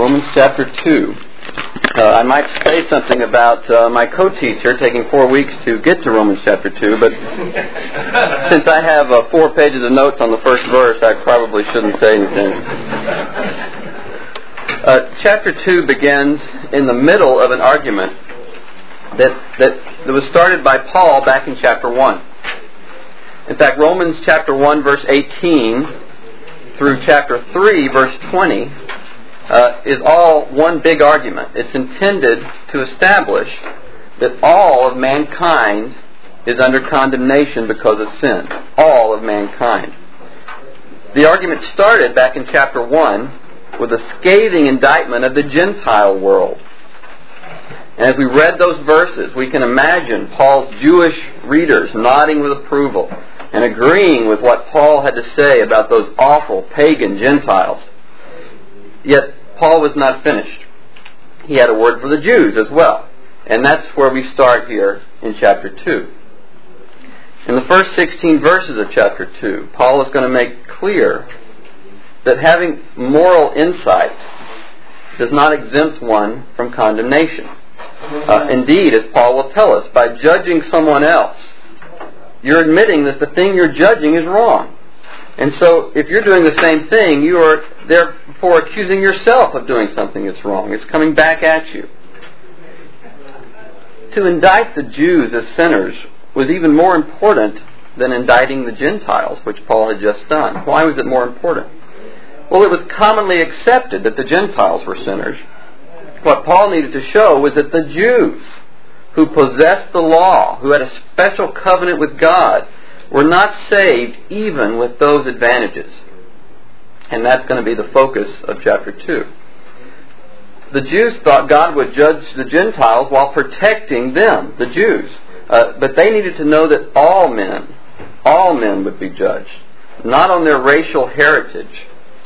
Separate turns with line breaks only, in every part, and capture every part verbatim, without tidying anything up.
Romans chapter two. Uh, I might say something about uh, my co-teacher taking four weeks to get to Romans chapter two, but since I have uh, four pages of notes on the first verse, I probably shouldn't say anything. Uh, chapter two begins in the middle of an argument that, that, that was started by Paul back in chapter one. In fact, Romans chapter one, verse eighteen, through chapter three, verse twenty, uh, is all one big argument. It's intended to establish that all of mankind is under condemnation because of sin. All of mankind. The argument started back in chapter one with a scathing indictment of the Gentile world. And as we read those verses, we can imagine Paul's Jewish readers nodding with approval and agreeing with what Paul had to say about those awful pagan Gentiles. Yet Paul was not finished. He had a word for the Jews as well. And that's where we start here in chapter two. In the first sixteen verses of chapter two, Paul is going to make clear that having moral insight does not exempt one from condemnation. Uh, indeed, as Paul will tell us, by judging someone else, you're admitting that the thing you're judging is wrong. And so, if you're doing the same thing, you are therefore accusing yourself of doing something that's wrong. It's coming back at you. To indict the Jews as sinners was even more important than indicting the Gentiles, which Paul had just done. Why was it more important? Well, it was commonly accepted that the Gentiles were sinners. What Paul needed to show was that the Jews, who possessed the law, who had a special covenant with God, were not saved even with those advantages. And that's going to be the focus of chapter two. The Jews thought God would judge the Gentiles while protecting them, the Jews. Uh, but they needed to know that all men, all men would be judged, not on their racial heritage,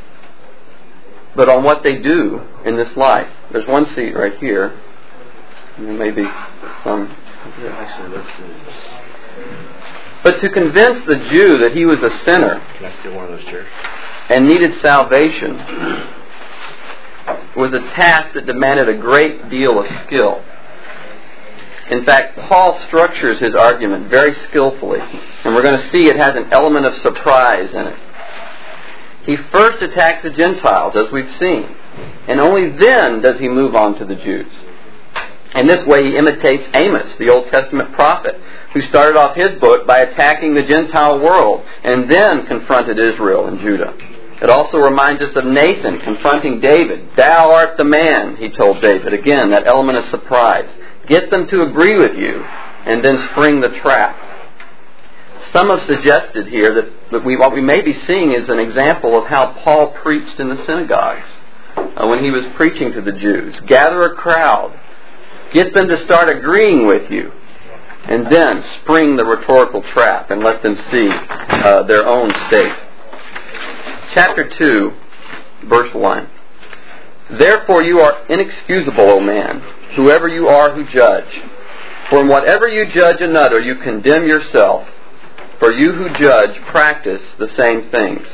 but on what they do in this life. There's one seat right here. And there may be some.
Actually, let's see.
But to convince the Jew that he was a sinner
Can I steal one of those chairs?
and needed salvation was a task that demanded a great deal of skill. In fact, Paul structures his argument very skillfully, and we're going to see it has an element of surprise in it. He first attacks the Gentiles, as we've seen, and only then does he move on to the Jews. In this way, he imitates Amos, the Old Testament prophet, who started off his book by attacking the Gentile world and then confronted Israel and Judah. It also reminds us of Nathan confronting David. "Thou art the man," he told David. Again, that element of surprise. Get them to agree with you and then spring the trap. Some have suggested here that, that we, what we may be seeing is an example of how Paul preached in the synagogues uh, when he was preaching to the Jews. Gather a crowd. Get them to start agreeing with you. And then spring the rhetorical trap and let them see uh, their own state. Chapter two, verse one. "Therefore you are inexcusable, O man, whoever you are who judge. For in whatever you judge another, you condemn yourself. For you who judge practice the same things."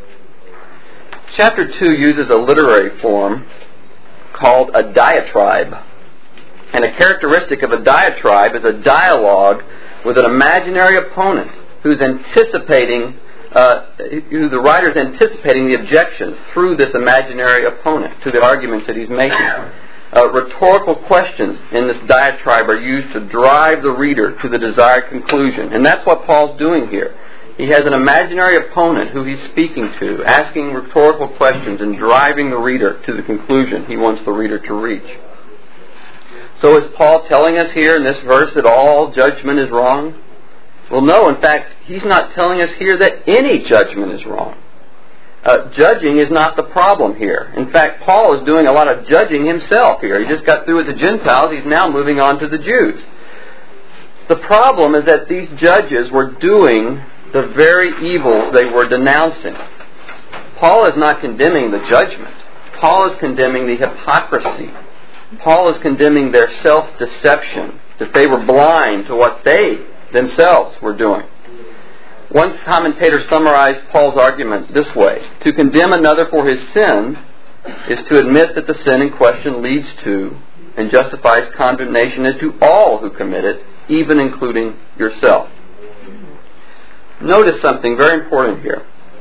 Chapter two uses a literary form called a diatribe. And a characteristic of a diatribe is a dialogue with an imaginary opponent who's anticipating, uh, who the writer's anticipating the objections through this imaginary opponent to the arguments that he's making. Uh, rhetorical questions in this diatribe are used to drive the reader to the desired conclusion. And that's what Paul's doing here. He has an imaginary opponent who he's speaking to, asking rhetorical questions and driving the reader to the conclusion he wants the reader to reach. So is Paul telling us here in this verse that all judgment is wrong? Well, no. In fact, he's not telling us here that any judgment is wrong. Uh, judging is not the problem here. In fact, Paul is doing a lot of judging himself here. He just got through with the Gentiles. He's now moving on to the Jews. The problem is that these judges were doing the very evils they were denouncing. Paul is not condemning the judgment. Paul is condemning the hypocrisy. Paul is condemning their self-deception, that they were blind to what they themselves were doing. One commentator summarized Paul's argument this way: to condemn another for his sin is to admit that the sin in question leads to and justifies condemnation to all who commit it, even including yourself. Notice something very important here.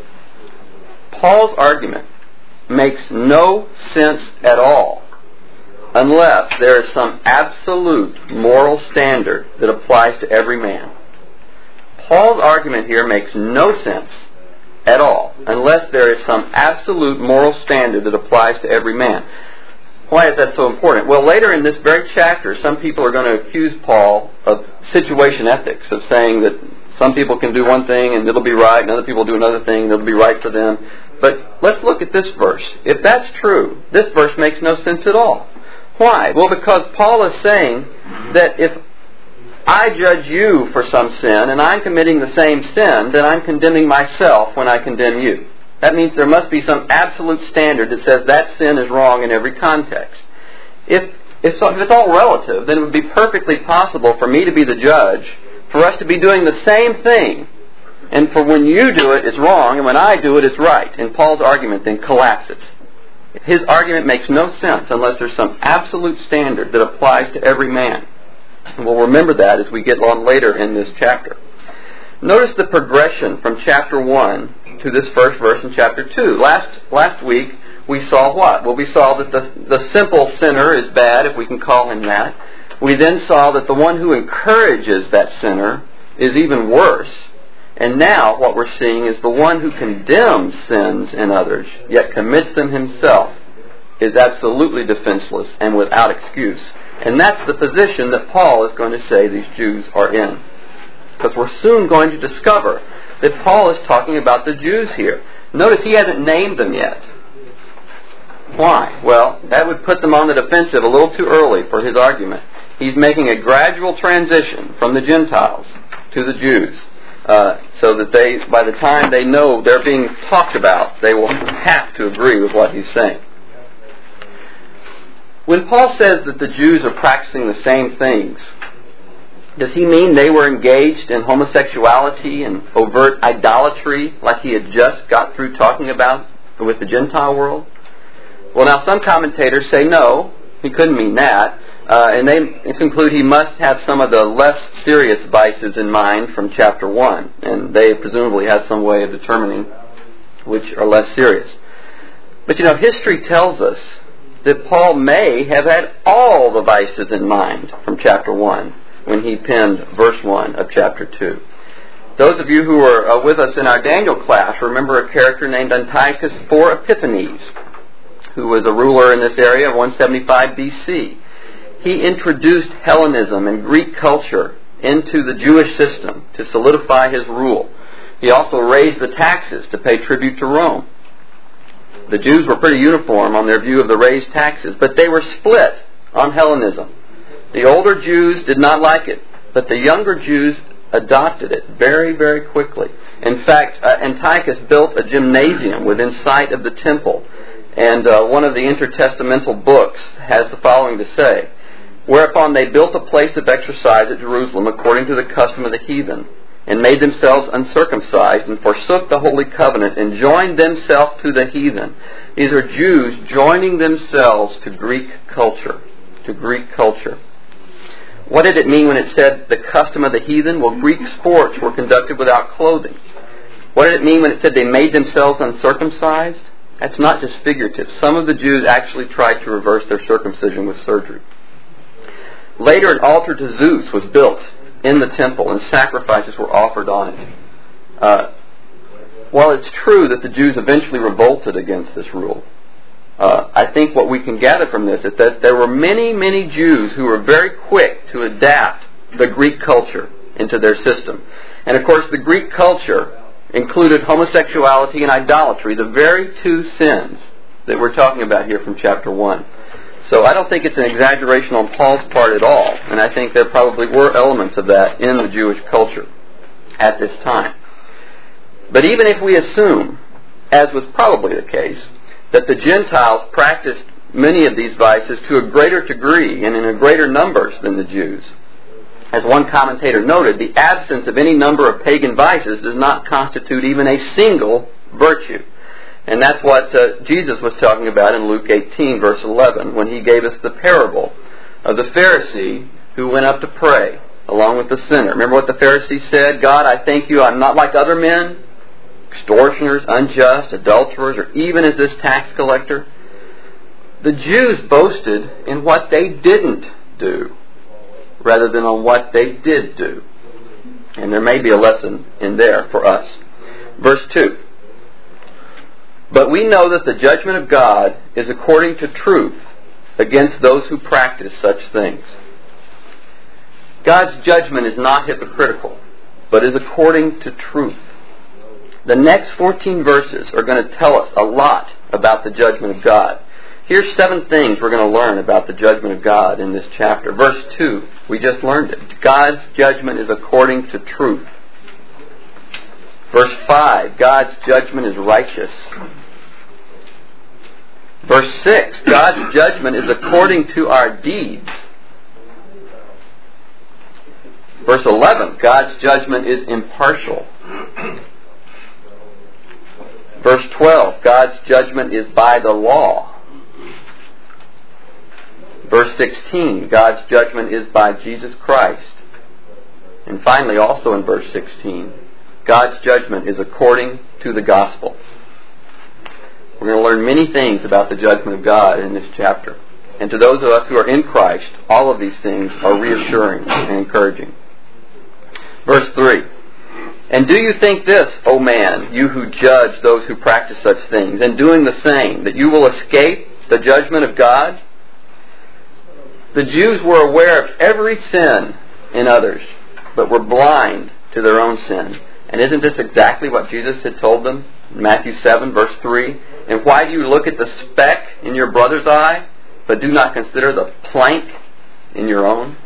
Paul's argument makes no sense at all unless there is some absolute moral standard that applies to every man. Paul's argument here makes no sense at all unless there is some absolute moral standard that applies to every man. Why is that so important? Well, later in this very chapter, some people are going to accuse Paul of situation ethics, of saying that some people can do one thing and it'll be right, and other people do another thing and it'll be right for them. But let's look at this verse. If that's true, this verse makes no sense at all. Why? Well, because Paul is saying that if I judge you for some sin and I'm committing the same sin, then I'm condemning myself when I condemn you. That means there must be some absolute standard that says that sin is wrong in every context. If, if, if it's all relative, then it would be perfectly possible for me to be the judge, for us to be doing the same thing, and for when you do it, it's wrong, and when I do it, it's right. And Paul's argument then collapses. His argument makes no sense unless there's some absolute standard that applies to every man. And we'll remember that as we get on later in this chapter. Notice the progression from chapter one to this first verse in chapter two. Last last week we saw what? Well, we saw that the, the simple sinner is bad, if we can call him that. We then saw that the one who encourages that sinner is even worse. And now what we're seeing is the one who condemns sins in others, yet commits them himself, is absolutely defenseless and without excuse. And that's the position that Paul is going to say these Jews are in. Because we're soon going to discover that Paul is talking about the Jews here. Notice he hasn't named them yet. Why? Well, that would put them on the defensive a little too early for his argument. He's making a gradual transition from the Gentiles to the Jews. Uh, so that they, by the time they know they're being talked about, they will have to agree with what he's saying. When Paul says that the Jews are practicing the same things, does he mean they were engaged in homosexuality and overt idolatry like he had just got through talking about with the Gentile world? Well, now some commentators say no, he couldn't mean that. Uh, and they conclude he must have some of the less serious vices in mind from chapter one. And they presumably have some way of determining which are less serious. But you know, history tells us that Paul may have had all the vices in mind from chapter one when he penned verse one of chapter two. Those of you who were uh, with us in our Daniel class remember a character named Antiochus four Epiphanes, who was a ruler in this area of one seventy-five B C. He introduced Hellenism and Greek culture into the Jewish system to solidify his rule. He also raised the taxes to pay tribute to Rome. The Jews were pretty uniform on their view of the raised taxes, but they were split on Hellenism. The older Jews did not like it, but the younger Jews adopted it very, very quickly. In fact, uh, Antiochus built a gymnasium within sight of the temple, and uh, one of the intertestamental books has the following to say: whereupon they built a place of exercise at Jerusalem according to the custom of the heathen, and made themselves uncircumcised, and forsook the holy covenant, and joined themselves to the heathen. These are Jews joining themselves to Greek culture. To Greek culture. What did it mean when it said the custom of the heathen? Well, Greek sports were conducted without clothing. What did it mean when it said they made themselves uncircumcised? That's not just figurative. Some of the Jews actually tried to reverse their circumcision with surgery. Later, an altar to Zeus was built in the temple, and sacrifices were offered on it. Uh, while it's true that the Jews eventually revolted against this rule, uh, I think what we can gather from this is that there were many, many Jews who were very quick to adapt the Greek culture into their system. And of course, the Greek culture included homosexuality and idolatry, the very two sins that we're talking about here from chapter one. So I don't think it's an exaggeration on Paul's part at all, and I think there probably were elements of that in the Jewish culture at this time. But even if we assume, as was probably the case, that the Gentiles practiced many of these vices to a greater degree and in a greater numbers than the Jews, as one commentator noted, the absence of any number of pagan vices does not constitute even a single virtue. And that's what uh, Jesus was talking about in Luke eighteen, verse eleven, when he gave us the parable of the Pharisee who went up to pray along with the sinner. Remember what the Pharisee said? God, I thank you, I'm not like other men, extortioners, unjust, adulterers, or even as this tax collector. The Jews boasted in what they didn't do rather than on what they did do. And there may be a lesson in there for us. Verse two. But we know that the judgment of God is according to truth against those who practice such things. God's judgment is not hypocritical, but is according to truth. The next fourteen verses are going to tell us a lot about the judgment of God. Here's seven things we're going to learn about the judgment of God in this chapter. Verse two, we just learned it. God's judgment is according to truth. Verse five, God's judgment is righteous. Verse six, God's judgment is according to our deeds. Verse eleven, God's judgment is impartial. Verse twelve, God's judgment is by the law. Verse sixteen, God's judgment is by Jesus Christ. And finally, also in verse sixteen, God's judgment is according to the gospel. We're going to learn many things about the judgment of God in this chapter. And to those of us who are in Christ, all of these things are reassuring and encouraging. Verse three. And do you think this, O man, you who judge those who practice such things, and doing the same, that you will escape the judgment of God? The Jews were aware of every sin in others, but were blind to their own sin. And isn't this exactly what Jesus had told them in Matthew seven, verse three? And why do you look at the speck in your brother's eye, but do not consider the plank in your own?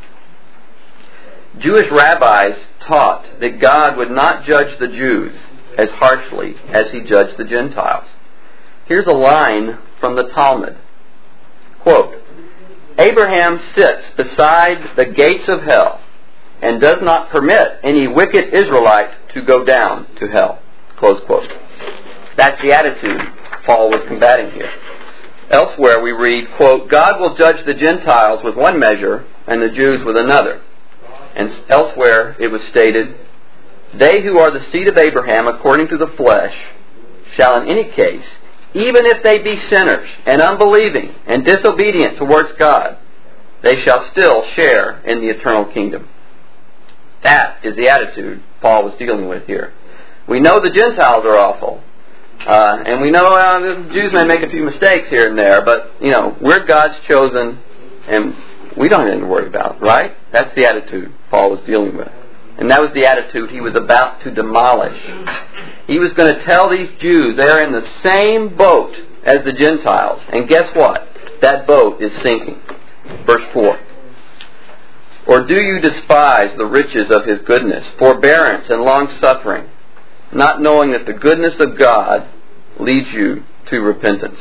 Jewish rabbis taught that God would not judge the Jews as harshly as He judged the Gentiles. Here's a line from the Talmud. Quote, Abraham sits beside the gates of hell and does not permit any wicked Israelite to go down to hell. Close quote. That's the attitude Paul was combating here. Elsewhere we read, quote, God will judge the Gentiles with one measure and the Jews with another. And elsewhere it was stated, they who are the seed of Abraham according to the flesh shall in any case, even if they be sinners and unbelieving and disobedient towards God, they shall still share in the eternal kingdom. That is the attitude Paul was dealing with here. We know the Gentiles are awful. Uh, and we know uh, the Jews may make a few mistakes here and there, but, you know, we're God's chosen, and we don't have anything to worry about, right? That's the attitude Paul was dealing with. And that was the attitude he was about to demolish. He was going to tell these Jews they're in the same boat as the Gentiles. And guess what? That boat is sinking. Verse four. Or do you despise the riches of His goodness, forbearance and long-suffering, not knowing that the goodness of God leads you to repentance?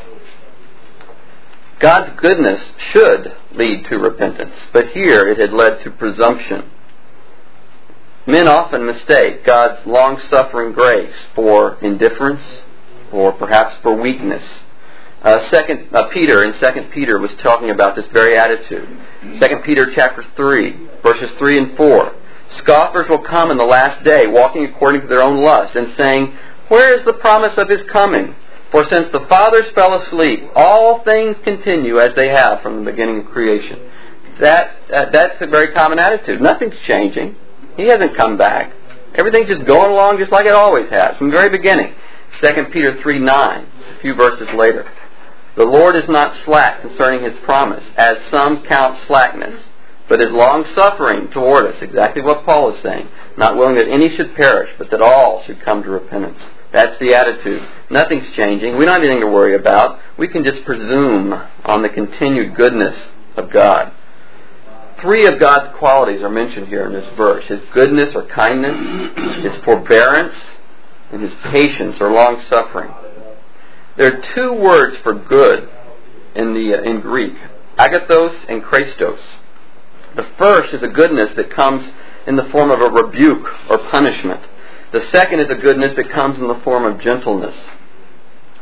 God's goodness should lead to repentance, but here it had led to presumption. Men often mistake God's long-suffering grace for indifference or perhaps for weakness. Uh, Second uh, Peter in Second Peter was talking about this very attitude. Second Peter chapter three, verses three and four. Scoffers will come in the last day, walking according to their own lust, and saying, where is the promise of His coming? For since the fathers fell asleep, all things continue as they have from the beginning of creation. That uh, that's a very common attitude. Nothing's changing. He hasn't come back. Everything's just going along just like it always has from the very beginning. Second Peter three nine, a few verses later. The Lord is not slack concerning His promise, as some count slackness, but is long-suffering toward us. Exactly what Paul is saying. Not willing that any should perish, but that all should come to repentance. That's the attitude. Nothing's changing. We don't have anything to worry about. We can just presume on the continued goodness of God. Three of God's qualities are mentioned here in this verse. His goodness or kindness, His forbearance, and His patience or long-suffering. There are two words for good in the uh, in Greek, agathos and Christos. The first is a goodness that comes in the form of a rebuke or punishment. The second is a goodness that comes in the form of gentleness.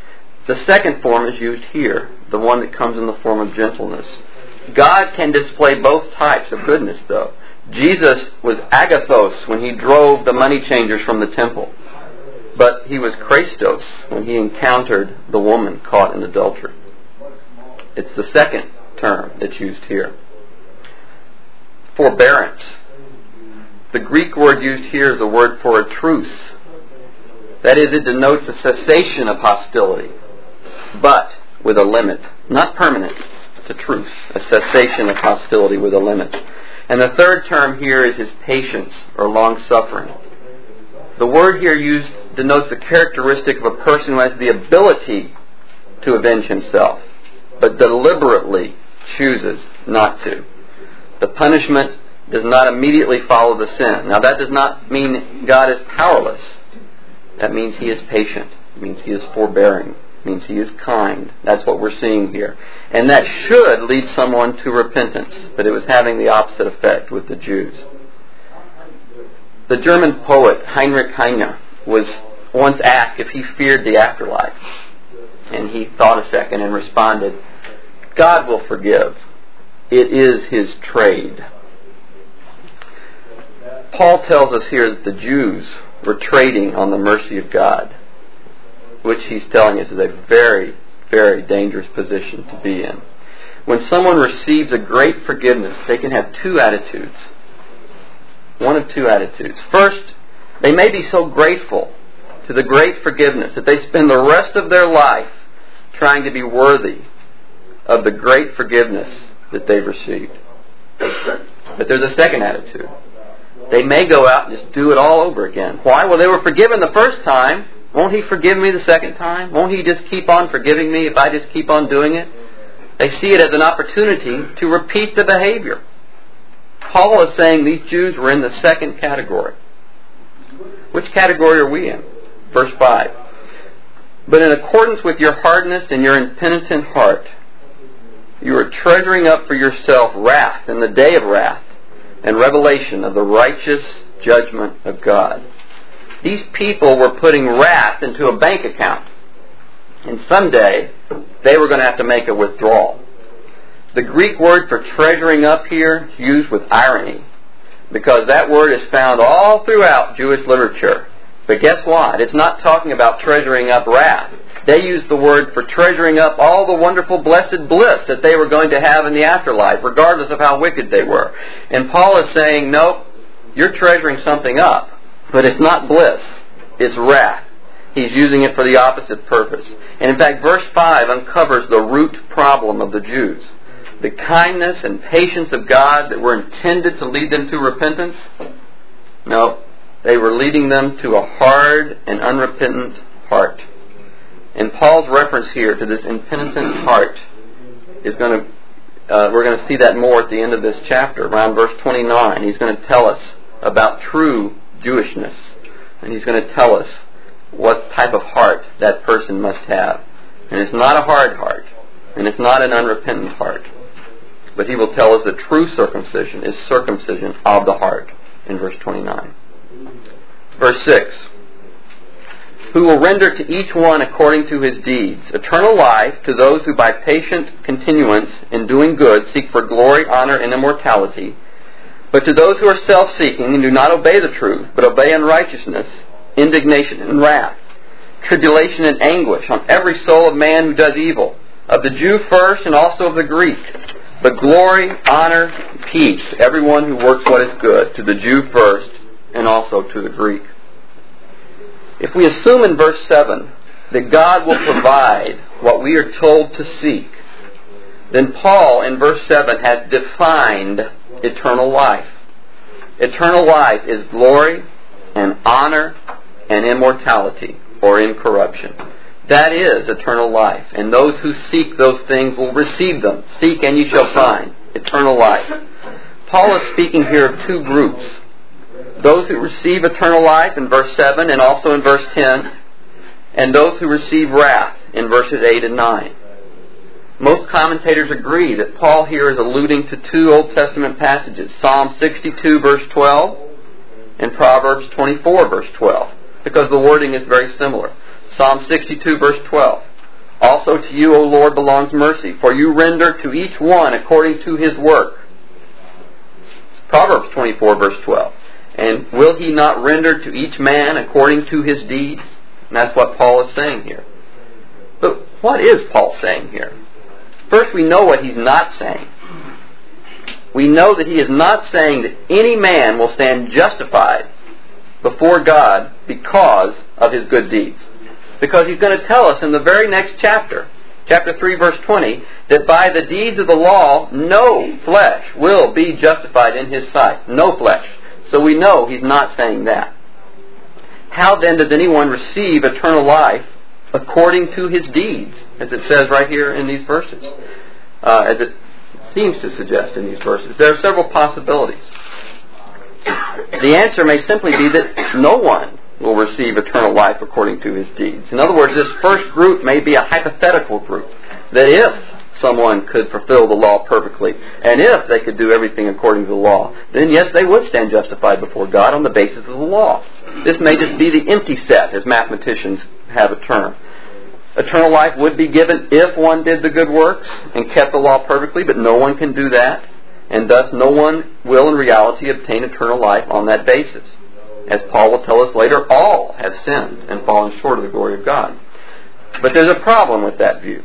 The second form is used here, the one that comes in the form of gentleness. God can display both types of goodness, though. Jesus was agathos when he drove the money changers from the temple. But he was Christos when he encountered the woman caught in adultery. It's the second term that's used here. Forbearance. The Greek word used here is a word for a truce. That is, it denotes a cessation of hostility, but with a limit. Not permanent. It's a truce, a cessation of hostility with a limit. And the third term here is his patience or long-suffering. The word here used denotes the characteristic of a person who has the ability to avenge himself, but deliberately chooses not to. The punishment does not immediately follow the sin. Now that does not mean God is powerless. That means he is patient. It means he is forbearing. It means he is kind. That's what we're seeing here. And that should lead someone to repentance, but it was having the opposite effect with the Jews. The German poet Heinrich Heine was once asked if he feared the afterlife. And he thought a second and responded, God will forgive. It is his trade. Paul tells us here that the Jews were trading on the mercy of God, which he's telling us is a very, very dangerous position to be in. When someone receives a great forgiveness, they can have two attitudes. One of two attitudes. First, they may be so grateful to the great forgiveness that they spend the rest of their life trying to be worthy of the great forgiveness that they've received. But there's a second attitude. They may go out and just do it all over again. Why? Well, they were forgiven the first time. Won't he forgive me the second time? Won't he just keep on forgiving me if I just keep on doing it? They see it as an opportunity to repeat the behavior. Paul is saying these Jews were in the second category. Which category are we in? Verse five. But in accordance with your hardness and your impenitent heart, you are treasuring up for yourself wrath in the day of wrath and revelation of the righteous judgment of God. These people were putting wrath into a bank account. And someday, they were going to have to make a withdrawal. The Greek word for treasuring up here is used with irony, because that word is found all throughout Jewish literature. But guess what? It's not talking about treasuring up wrath. They used the word for treasuring up all the wonderful blessed bliss that they were going to have in the afterlife, regardless of how wicked they were. And Paul is saying, nope, you're treasuring something up, but it's not bliss, it's wrath. He's using it for the opposite purpose. And in fact, verse five uncovers the root problem of the Jews. The kindness and patience of God that were intended to lead them to repentance, no, they were leading them to a hard and unrepentant heart. And Paul's reference here to this impenitent heart is going to, uh, we're going to see that more at the end of this chapter, around verse twenty-nine. He's going to tell us about true Jewishness. And he's going to tell us what type of heart that person must have. And it's not a hard heart. And it's not an unrepentant heart. But he will tell us that true circumcision is circumcision of the heart in verse twenty-nine. Verse six. Who will render to each one according to his deeds eternal life to those who by patient continuance in doing good seek for glory, honor, and immortality. But to those who are self-seeking and do not obey the truth, but obey unrighteousness, indignation and wrath, tribulation and anguish on every soul of man who does evil, of the Jew first and also of the Greek. But glory, honor, peace to everyone who works what is good, to the Jew first and also to the Greek. If we assume in verse seven that God will provide what we are told to seek, then Paul in verse seven has defined eternal life. Eternal life is glory and honor and immortality, or incorruption. That is eternal life. And those who seek those things will receive them. Seek and you shall find eternal life. Paul is speaking here of two groups. Those who receive eternal life in verse seven and also in verse ten, and those who receive wrath in verses eight and nine. Most commentators agree that Paul here is alluding to two Old Testament passages, Psalm sixty-two verse twelve and Proverbs twenty-four verse twelve, because the wording is very similar. Psalm sixty-two verse twelve. Also to you, O Lord, belongs mercy, for you render to each one according to his work. Proverbs twenty-four, verse twelve. And will he not render to each man according to his deeds? And that's what Paul is saying here. But what is Paul saying here? First, we know what he's not saying. We know that he is not saying that any man will stand justified before God because of his good deeds. Because he's going to tell us in the very next chapter, chapter three, verse twenty, that by the deeds of the law, no flesh will be justified in his sight. No flesh. So we know he's not saying that. How then does anyone receive eternal life according to his deeds, as it says right here in these verses? Uh, as it seems to suggest in these verses. There are several possibilities. The answer may simply be that no one will receive eternal life according to his deeds. In other words, this first group may be a hypothetical group. That if someone could fulfill the law perfectly, and if they could do everything according to the law, then yes, they would stand justified before God on the basis of the law. This may just be the empty set, as mathematicians have a term. Eternal life would be given if one did the good works and kept the law perfectly, but no one can do that, and thus no one will in reality obtain eternal life on that basis. As Paul will tell us later, all have sinned and fallen short of the glory of God. But there's a problem with that view.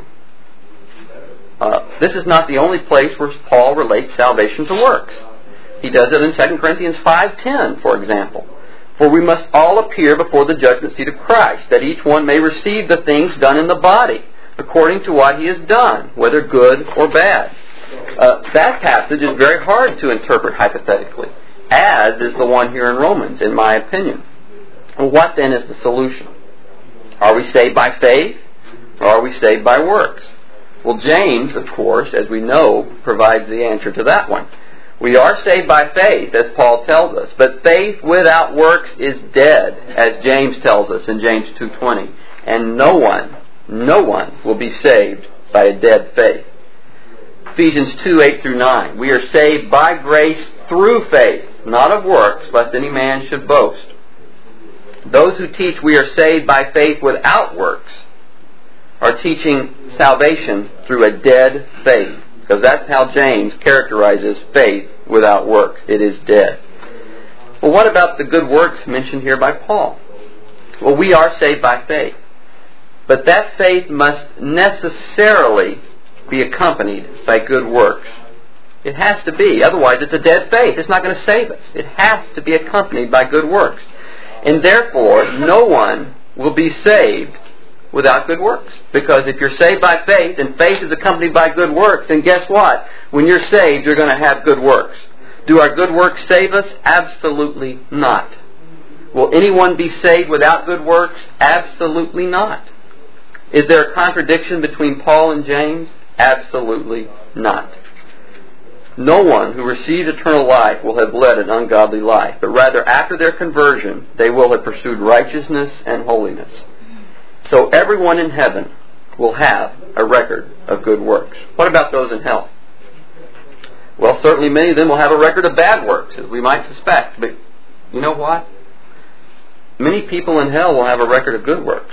Uh, this is not the only place where Paul relates salvation to works. He does it in Second Corinthians five ten, for example. For we must all appear before the judgment seat of Christ, that each one may receive the things done in the body, according to what he has done, whether good or bad. Uh, that passage is very hard to interpret hypothetically, as is the one here in Romans, in my opinion. Well, what then is the solution? Are we saved by faith, or are we saved by works? Well, James, of course, as we know, provides the answer to that one. We are saved by faith, as Paul tells us, but faith without works is dead, as James tells us in James two twenty. And no one, no one will be saved by a dead faith. Ephesians two eight through nine. We are saved by grace through faith, not of works, lest any man should boast. Those who teach we are saved by faith without works are teaching salvation through a dead faith. Because that's how James characterizes faith without works. It is dead. Well, what about the good works mentioned here by Paul? Well, we are saved by faith. But that faith must necessarily be accompanied by good works. It has to be. Otherwise, it's a dead faith. It's not going to save us. It has to be accompanied by good works. And therefore, no one will be saved without good works. Because if you're saved by faith, and faith is accompanied by good works, then guess what? When you're saved, you're going to have good works. Do our good works save us? Absolutely not. Will anyone be saved without good works? Absolutely not. Is there a contradiction between Paul and James? Absolutely not. No one who receives eternal life will have led an ungodly life, but rather after their conversion, they will have pursued righteousness and holiness. So everyone in heaven will have a record of good works. What about those in hell? Well, certainly many of them will have a record of bad works, as we might suspect. But you know what? Many people in hell will have a record of good works.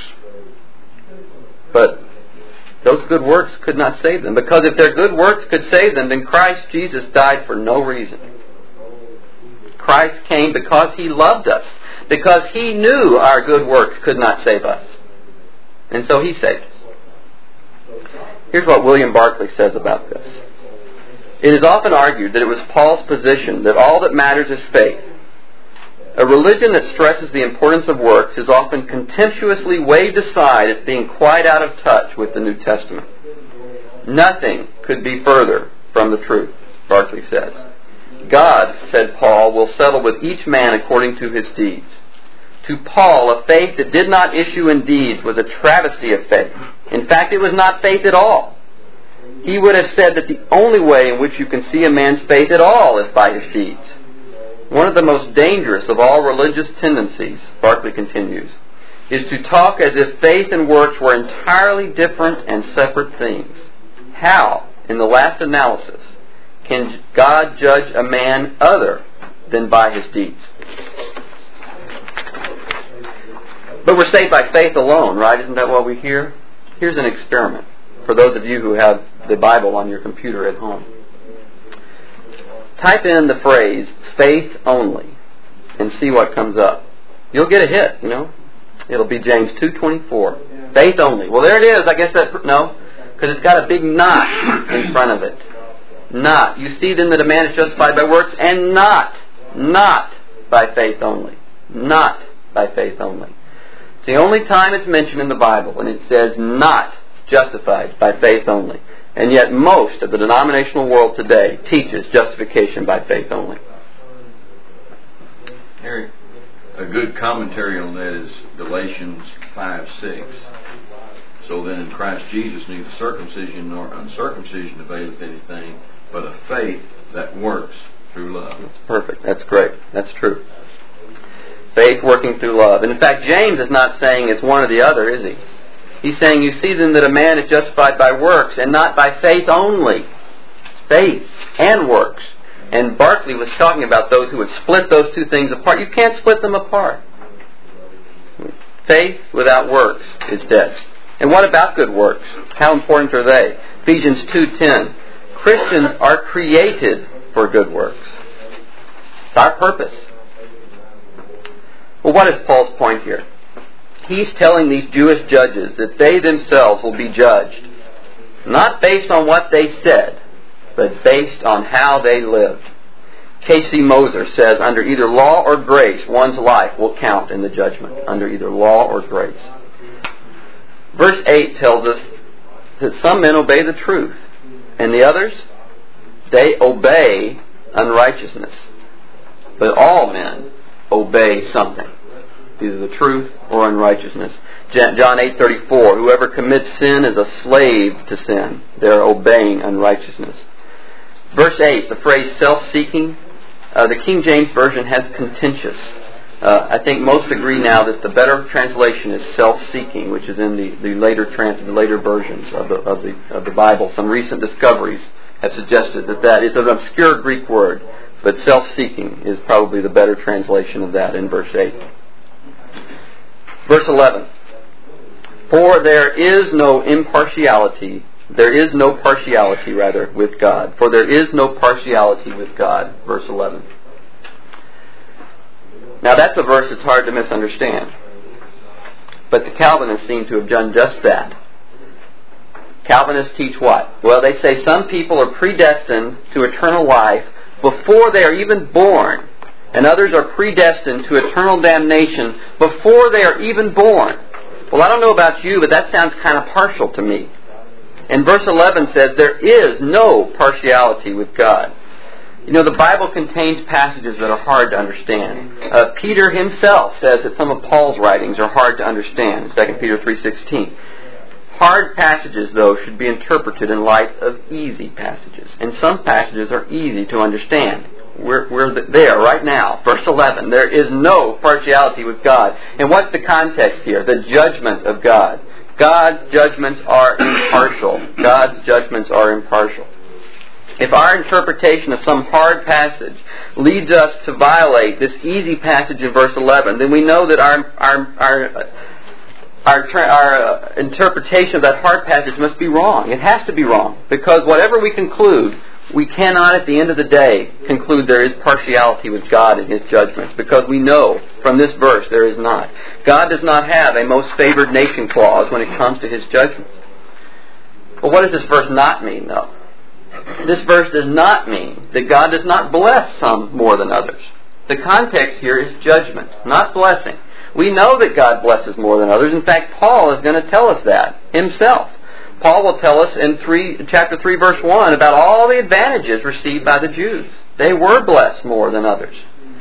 But those good works could not save them. Because if their good works could save them, then Christ Jesus died for no reason. Christ came because He loved us. Because He knew our good works could not save us. And so He saved us. Here's what William Barclay says about this. It is often argued that it was Paul's position that all that matters is faith. A religion that stresses the importance of works is often contemptuously waved aside as being quite out of touch with the New Testament. Nothing could be further from the truth, Barclay says. God, said Paul, will settle with each man according to his deeds. To Paul, a faith that did not issue in deeds was a travesty of faith. In fact, it was not faith at all. He would have said that the only way in which you can see a man's faith at all is by his deeds. One of the most dangerous of all religious tendencies, Barclay continues, is to talk as if faith and works were entirely different and separate things. How, in the last analysis, can God judge a man other than by his deeds? But we're saved by faith alone, right? Isn't that what we hear? Here's an experiment for those of you who have the Bible on your computer at home. Type in the phrase, faith only, and see what comes up. You'll get a hit, you know. It'll be James two twenty-four. Faith only. Well, there it is. I guess that, no, because it's got a big not in front of it. Not. You see then that a man is justified by works, and not, not by faith only. Not by faith only. It's the only time it's mentioned in the Bible, and it says not justified by faith only. And yet most of the denominational world today teaches justification by faith only.
Harry, a good commentary on that is Galatians five six. So then in Christ Jesus neither circumcision nor uncircumcision availeth anything, but a faith that works through love.
That's perfect. That's great. That's true. Faith working through love. And in fact, James is not saying it's one or the other, is he? He's saying, you see then that a man is justified by works and not by faith only. It's faith and works. And Barclay was talking about those who would split those two things apart. You can't split them apart. Faith without works is dead. And what about good works? How important are they? Ephesians two ten. Christians are created for good works. It's our purpose. Well, what is Paul's point here? He's telling these Jewish judges that they themselves will be judged, not based on what they said, but based on how they lived. K C Moser says, under either law or grace, one's life will count in the judgment. Under either law or grace. Verse eight tells us that some men obey the truth, and the others, they obey unrighteousness. But all men obey something, either the truth or unrighteousness. John eight thirty-four, whoever commits sin is a slave to sin. They're obeying unrighteousness. Verse eight, the phrase self-seeking, uh, the King James Version has contentious. Uh, I think most agree now that the better translation is self-seeking, which is in the, the later trans, the later versions of the, of the of the Bible. Some recent discoveries have suggested that that is an obscure Greek word, but self-seeking is probably the better translation of that in verse eight. Verse eleven. For there is no impartiality, there is no partiality, rather, with God. For there is no partiality with God. Verse eleven. Now that's a verse that's hard to misunderstand. But the Calvinists seem to have done just that. Calvinists teach what? Well, they say some people are predestined to eternal life before they are even born, and others are predestined to eternal damnation before they are even born. Well, I don't know about you, but that sounds kind of partial to me. And verse eleven says there is no partiality with God. You know, the Bible contains passages that are hard to understand. Uh, Peter himself says that some of Paul's writings are hard to understand, Second Peter three sixteen. Hard passages, though, should be interpreted in light of easy passages. And some passages are easy to understand. We're, we're there right now. Verse eleven, there is no partiality with God. And what's the context here? The judgment of God. God's judgments are impartial. God's judgments are impartial. If our interpretation of some hard passage leads us to violate this easy passage in verse eleven, then we know that our our our our, our uh, interpretation of that hard passage must be wrong. It has to be wrong, because whatever we conclude, we cannot at the end of the day conclude there is partiality with God in His judgments, because we know from this verse there is not. God does not have a most favored nation clause when it comes to His judgments. But what does this verse not mean, though? This verse does not mean that God does not bless some more than others. The context here is judgment, not blessing. We know that God blesses more than others. In fact, Paul is going to tell us that himself. Paul will tell us in three, chapter three, verse one, about all the advantages received by the Jews. They were blessed more than others.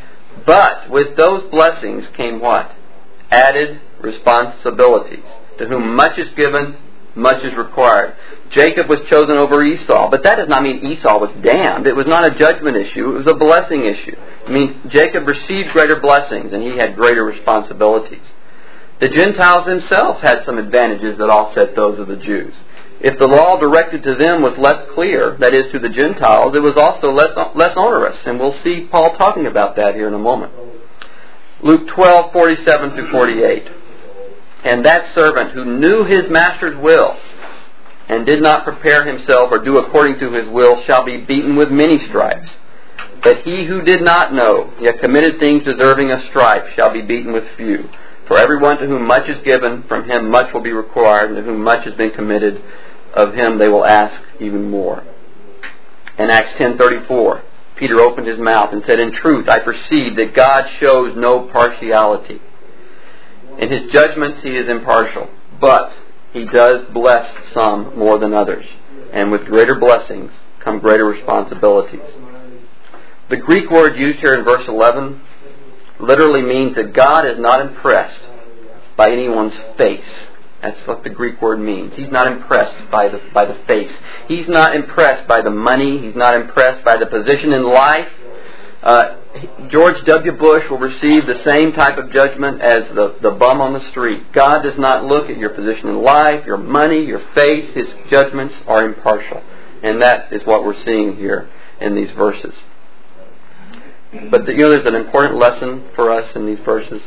But with those blessings came what? Added responsibilities. To whom much is given, much is required. Jacob was chosen over Esau, but that does not mean Esau was damned. It was not a judgment issue, it was a blessing issue. I mean, Jacob received greater blessings and he had greater responsibilities. The Gentiles themselves had some advantages that offset those of the Jews. If the law directed to them was less clear, that is to the Gentiles, it was also less less onerous, and we'll see Paul talking about that here in a moment. Luke twelve, forty-seven through forty-eight. And that servant who knew his master's will and did not prepare himself or do according to his will shall be beaten with many stripes. But he who did not know, yet committed things deserving a stripe, shall be beaten with few. For everyone to whom much is given, from him much will be required, and to whom much has been committed, of him they will ask even more. In Acts ten thirty-four, Peter opened his mouth and said, In truth, I perceive that God shows no partiality. In his judgments he is impartial, but he does bless some more than others, and with greater blessings come greater responsibilities. The Greek word used here in verse eleven literally means that God is not impressed by anyone's face. That's what the Greek word means. He's not impressed by the by the face. He's not impressed by the money. He's not impressed by the position in life. Uh, George W. Bush will receive the same type of judgment as the, the bum on the street. God does not look at your position in life, your money, your face. His judgments are impartial. And that is what we're seeing here in these verses. But the, you know, there's an important lesson for us in these verses.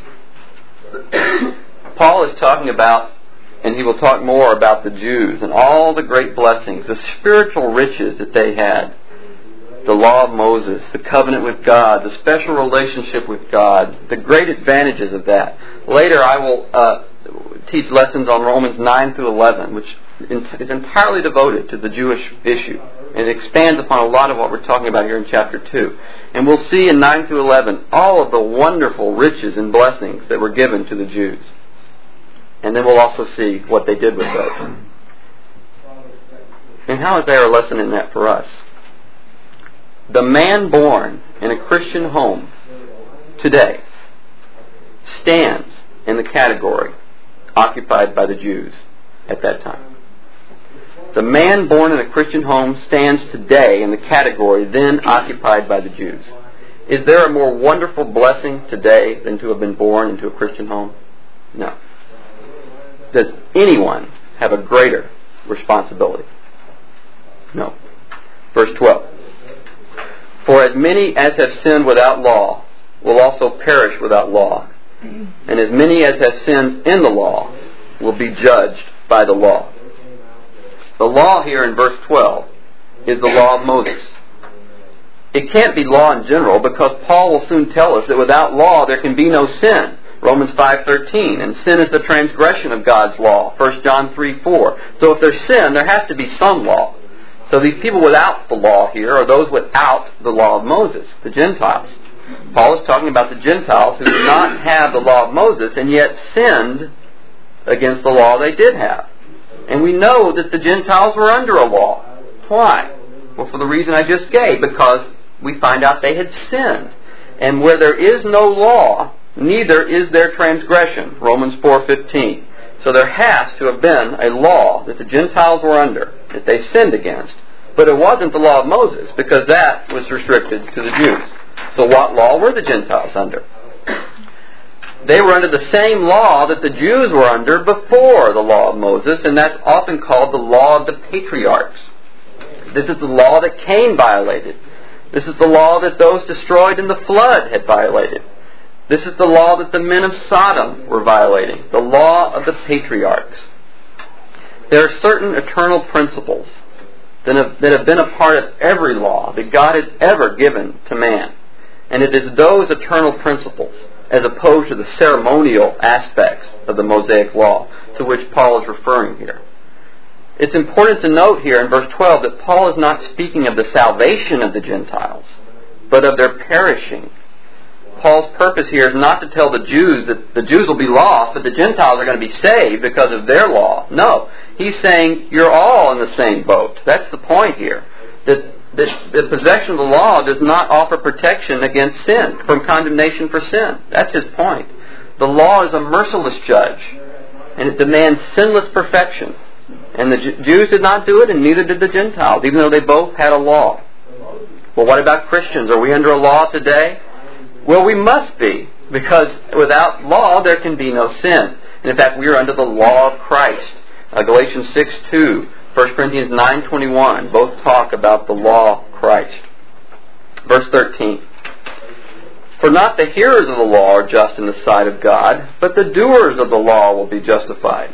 Paul is talking about, and he will talk more about the Jews and all the great blessings, the spiritual riches that they had. The law of Moses, the covenant with God, the special relationship with God, the great advantages of that. Later I will uh, teach lessons on Romans nine through eleven, which is entirely devoted to the Jewish issue. And it expands upon a lot of what we're talking about here in chapter two. And we'll see in nine through eleven all of the wonderful riches and blessings that were given to the Jews. And then we'll also see what they did with those. And how is there a lesson in that for us? The man born in a Christian home today stands in the category occupied by the Jews at that time. The man born in a Christian home stands today in the category then occupied by the Jews. Is there a more wonderful blessing today than to have been born into a Christian home? No. Does anyone have a greater responsibility? No. Verse twelve. For as many as have sinned without law will also perish without law. And as many as have sinned in the law will be judged by the law. The law here in verse twelve is the law of Moses. It can't be law in general because Paul will soon tell us that without law there can be no sin. Romans five thirteen, and sin is the transgression of God's law. First John three four. So if there's sin, there has to be some law. So these people without the law here are those without the law of Moses, the Gentiles. Paul is talking about the Gentiles who did not have the law of Moses and yet sinned against the law they did have. And we know that the Gentiles were under a law. Why? Well, for the reason I just gave, because we find out they had sinned. And where there is no law, neither is there transgression. Romans four fifteen. So there has to have been a law that the Gentiles were under, that they sinned against. But it wasn't the law of Moses, because that was restricted to the Jews. So what law were the Gentiles under? They were under the same law that the Jews were under before the law of Moses, and that's often called the law of the patriarchs. This is the law that Cain violated. This is the law that those destroyed in the flood had violated. This is the law that the men of Sodom were violating, the law of the patriarchs. There are certain eternal principles that have, that have been a part of every law that God has ever given to man. And it is those eternal principles, as opposed to the ceremonial aspects of the Mosaic law, to which Paul is referring here. It's important to note here in verse twelve that Paul is not speaking of the salvation of the Gentiles, but of their perishing. Paul's purpose here is not to tell the Jews that the Jews will be lost, but the Gentiles are going to be saved because of their law. No. He's saying you're all in the same boat. That's the point here. That, that the possession of the law does not offer protection against sin, from condemnation for sin. That's his point. The law is a merciless judge, and it demands sinless perfection. And the Jews did not do it, and neither did the Gentiles, even though they both had a law. Well, what about Christians? Are we under a law today? Well, we must be, because without law there can be no sin. And in fact, we are under the law of Christ. Uh, Galatians six two, First Corinthians nine twenty-one, both talk about the law of Christ. Verse thirteen. For not the hearers of the law are just in the sight of God, but the doers of the law will be justified.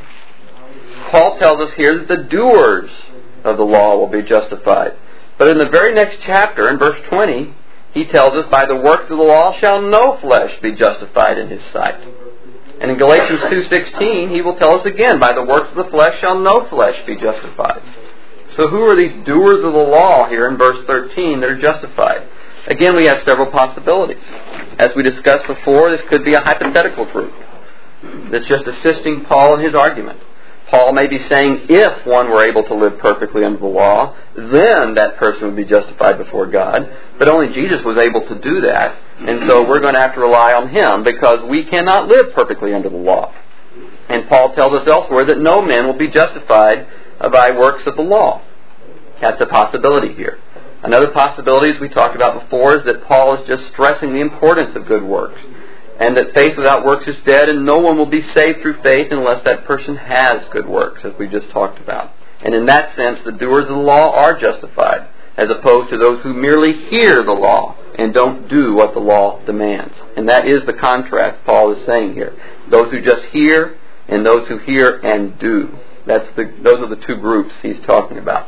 Paul tells us here that the doers of the law will be justified. But in the very next chapter, in verse twenty, he tells us, by the works of the law shall no flesh be justified in his sight. And in Galatians two sixteen, he will tell us again, by the works of the flesh shall no flesh be justified. So who are these doers of the law here in verse thirteen that are justified? Again, we have several possibilities. As we discussed before, this could be a hypothetical group that's just assisting Paul in his argument. Paul may be saying, if one were able to live perfectly under the law, then that person would be justified before God. But only Jesus was able to do that, and so we're going to have to rely on Him because we cannot live perfectly under the law. And Paul tells us elsewhere that no man will be justified by works of the law. That's a possibility here. Another possibility, as we talked about before, is that Paul is just stressing the importance of good works, and that faith without works is dead, and no one will be saved through faith unless that person has good works, as we just talked about. And in that sense, the doers of the law are justified, as opposed to those who merely hear the law and don't do what the law demands. And that is the contrast Paul is saying here. Those who just hear and those who hear and do. That's the, those are the two groups he's talking about.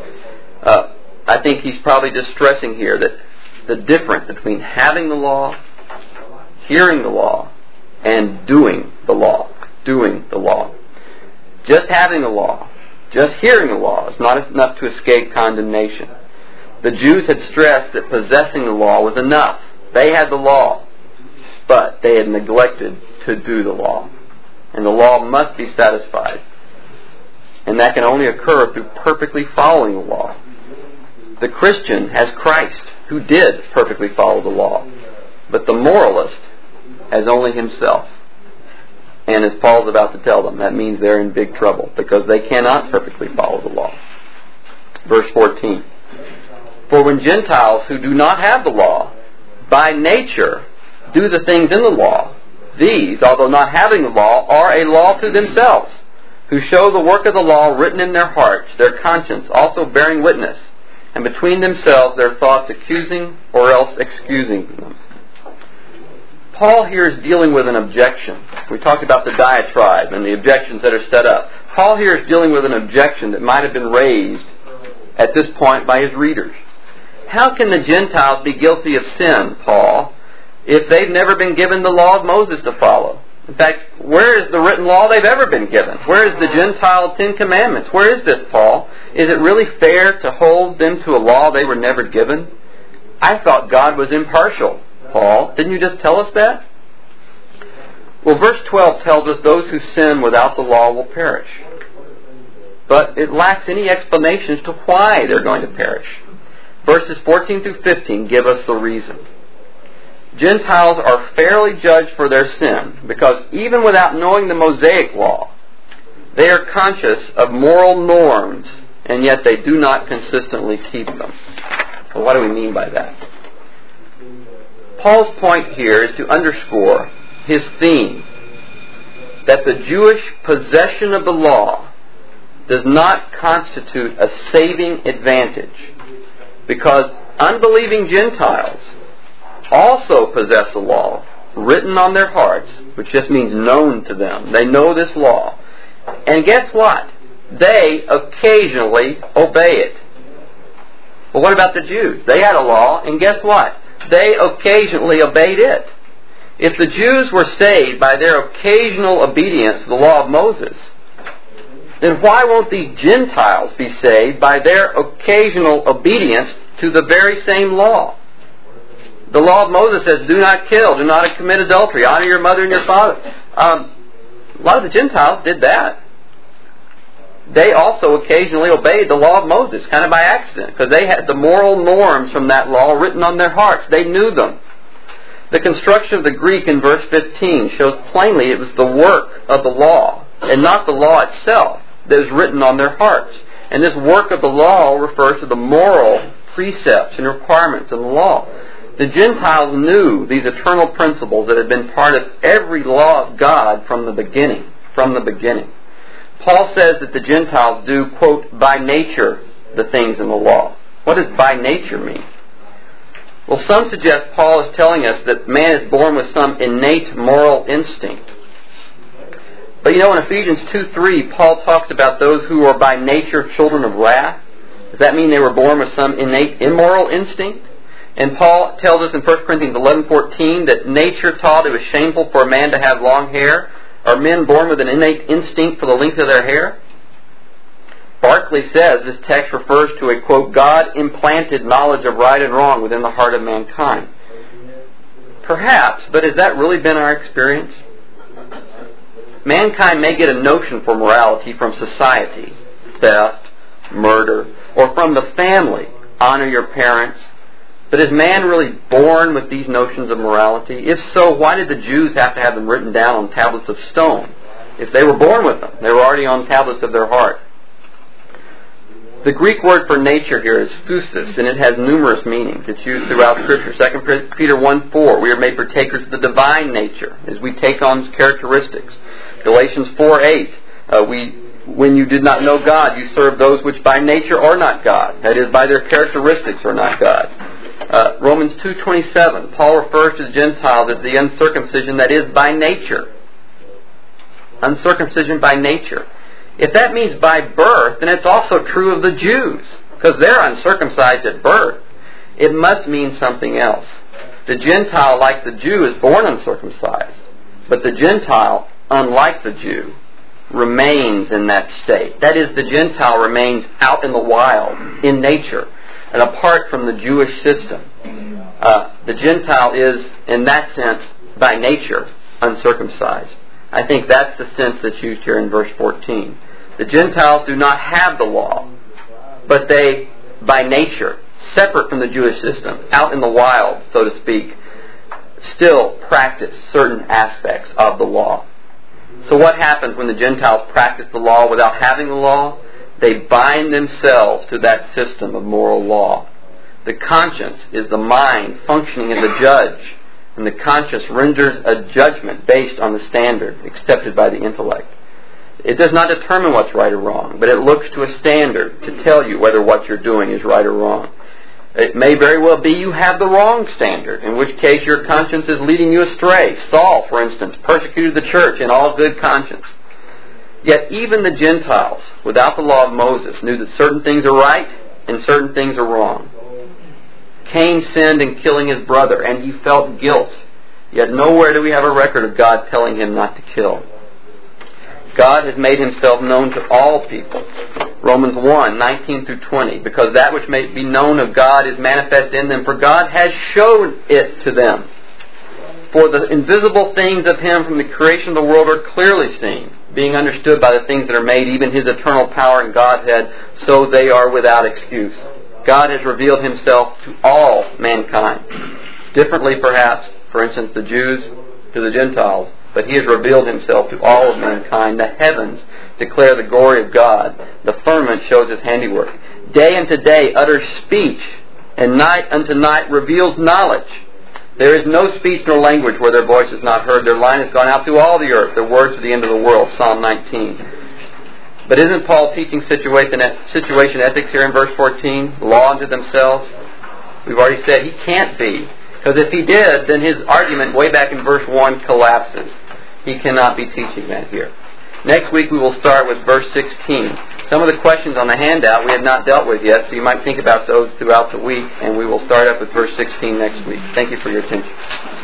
Uh, I think he's probably just stressing here that the difference between having the law, hearing the law, and doing the law. Doing the law. Just having the law, just hearing the law is not enough to escape condemnation. The Jews had stressed that possessing the law was enough. They had the law, but they had neglected to do the law. And the law must be satisfied. And that can only occur through perfectly following the law. The Christian has Christ, who did perfectly follow the law. But the moralist has only himself. And as Paul's about to tell them, that means they're in big trouble because they cannot perfectly follow the law. Verse fourteen. For when Gentiles who do not have the law, by nature do the things in the law, these, although not having the law, are a law to themselves, who show the work of the law written in their hearts, their conscience also bearing witness, and between themselves their thoughts accusing or else excusing them. Paul here is dealing with an objection. We talked about the diatribe and the objections that are set up. Paul here is dealing with an objection that might have been raised at this point by his readers. How can the Gentiles be guilty of sin, Paul, if they've never been given the law of Moses to follow? In fact, where is the written law they've ever been given? Where is the Gentile Ten Commandments? Where is this, Paul? Is it really fair to hold them to a law they were never given? I thought God was impartial, Paul. Didn't you just tell us that? Well, verse twelve tells us those who sin without the law will perish. But it lacks any explanations to why they're going to perish. Verses fourteen through fifteen give us the reason. Gentiles are fairly judged for their sin because even without knowing the Mosaic law, they are conscious of moral norms and yet they do not consistently keep them. Well, what do we mean by that? Paul's point here is to underscore his theme that the Jewish possession of the law does not constitute a saving advantage because unbelieving Gentiles also possess the law written on their hearts, which just means known to them. They know this law. And guess what? They occasionally obey it. But what about the Jews? They had a law, and guess what? They occasionally obeyed it. If the Jews were saved by their occasional obedience to the law of Moses, then why won't the Gentiles be saved by their occasional obedience to the very same law? The law of Moses says, do not kill, do not commit adultery, honor your mother and your father. Um, a lot of the Gentiles did that. They also occasionally obeyed the law of Moses, kind of by accident, because they had the moral norms from that law written on their hearts. They knew them. The construction of the Greek in verse fifteen shows plainly it was the work of the law, and not the law itself, that is written on their hearts. And this work of the law refers to the moral precepts and requirements of the law. The Gentiles knew these eternal principles that had been part of every law of God from the beginning. From the beginning. Paul says that the Gentiles do, quote, by nature, the things in the law. What does by nature mean? Well, some suggest Paul is telling us that man is born with some innate moral instinct. But you know, in Ephesians two three, Paul talks about those who are by nature children of wrath. Does that mean they were born with some innate immoral instinct? And Paul tells us in First Corinthians eleven fourteen that nature taught it was shameful for a man to have long hair. Are men born with an innate instinct for the length of their hair? Barclay says this text refers to a, quote, God-implanted knowledge of right and wrong within the heart of mankind. Perhaps, but has that really been our experience? Mankind may get a notion for morality from society, theft, murder, or from the family, honor your parents. But is man really born with these notions of morality? If so, why did the Jews have to have them written down on tablets of stone? If they were born with them, they were already on tablets of their heart. The Greek word for nature here is physis, and it has numerous meanings. It's used throughout Scripture. Second Peter one four, we are made partakers of the divine nature as we take on its characteristics. Galatians four eight, uh, we, when you did not know God, you served those which by nature are not God. That is, by their characteristics are not God. Uh, Romans two twenty-seven, Paul refers to the Gentiles as the uncircumcision that is by nature. Uncircumcision by nature. If that means by birth, then it's also true of the Jews, because they're uncircumcised at birth. It must mean something else. The Gentile, like the Jew, is born uncircumcised, but the Gentile, unlike the Jew, remains in that state. That is, the Gentile remains out in the wild, in nature, and apart from the Jewish system. Uh, the Gentile is, in that sense, by nature, uncircumcised. I think that's the sense that's used here in verse fourteen. The Gentiles do not have the law, but they, by nature, separate from the Jewish system, out in the wild, so to speak, still practice certain aspects of the law. So what happens when the Gentiles practice the law without having the law? They bind themselves to that system of moral law. The conscience is the mind functioning as a judge, and the conscience renders a judgment based on the standard accepted by the intellect. It does not determine what's right or wrong, but it looks to a standard to tell you whether what you're doing is right or wrong. It may very well be you have the wrong standard, in which case your conscience is leading you astray. Saul, for instance, persecuted the church in all good conscience. Yet even the Gentiles, without the law of Moses, knew that certain things are right and certain things are wrong. Cain sinned in killing his brother, and he felt guilt. Yet nowhere do we have a record of God telling him not to kill. God has made himself known to all people. Romans one, nineteen through twenty. Because that which may be known of God is manifest in them, for God has shown it to them. For the invisible things of him from the creation of the world are clearly seen, being understood by the things that are made, even his eternal power and Godhead, so they are without excuse. God has revealed himself to all mankind. Differently, perhaps, for instance, the Jews to the Gentiles, but he has revealed himself to all of mankind. The heavens declare the glory of God. The firmament shows his handiwork. Day unto day utters speech, and night unto night reveals knowledge. There is no speech nor language where their voice is not heard. Their line has gone out through all the earth, their words to the end of the world. Psalm nineteen. But isn't Paul teaching situation, situation ethics here in verse fourteen? Law unto themselves? We've already said he can't be. Because if he did, then his argument way back in verse one collapses. He cannot be teaching that here. Next week we will start with verse sixteen. Some of the questions on the handout we have not dealt with yet, so you might think about those throughout the week, and we will start up with verse sixteen next week. Thank you for your attention.